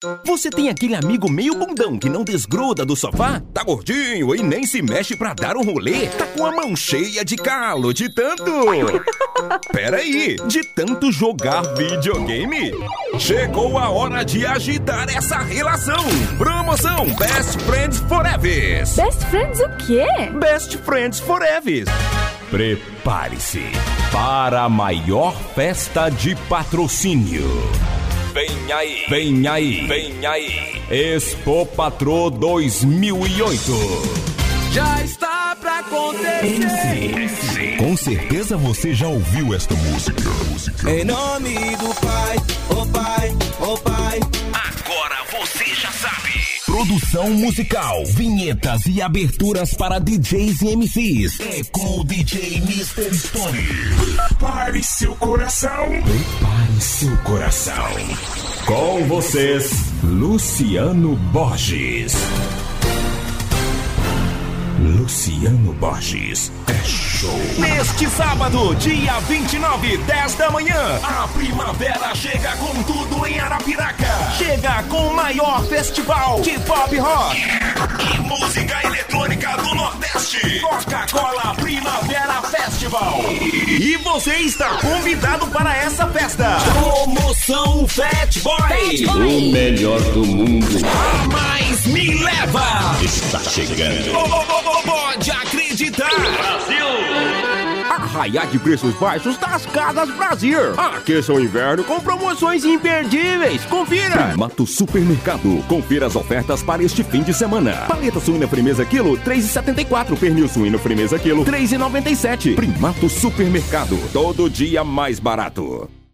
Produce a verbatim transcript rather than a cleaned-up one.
Você tem aquele amigo meio bundão que não desgruda do sofá? Tá gordinho e nem se mexe pra dar um rolê? Tá com a mão cheia de calo de tanto... Pera aí, de tanto jogar videogame? Chegou a hora de agitar essa relação. Promoção Best Friends Forever. Best Friends o quê? Best Friends Forever. Prepare-se para a maior festa de patrocínio. Vem aí, vem aí, vem aí. Expo Patrô dois mil e oito. Já está pra acontecer. Com certeza você já ouviu esta música. música. Em nome do Pai, oh Pai, oh Pai. Agora você já sabe. Produção musical, vinhetas e aberturas para D Js e M Cs. É com o D J mister Story. Prepare seu coração. Prepare seu coração. Com vocês, Luciano Borges. Luciano Borges é show. Neste sábado, dia vinte e nove, dez da manhã, a primavera chega com tudo em Arapiraca. Chega com o maior festival de pop rock e música eletrônica do Nordeste. Coca-Cola Primavera Festival. E você está convidado para essa festa. Promoção Fat Boy. O melhor do mundo. A Mais Me Leva. Está chegando. Oh, oh, oh, oh, pode acreditar. Brasil. Arraiá de preços baixos das Casas Brasil. Aqueça o inverno com promoções imperdíveis. Confira. Primato Supermercado. Confira as ofertas para este fim de semana. Paleta suína Frimeza quilo, três reais e setenta e quatro centavos. Pernil suíno Frimeza quilo, três reais e noventa e sete centavos. Primato Supermercado. Todo dia mais barato.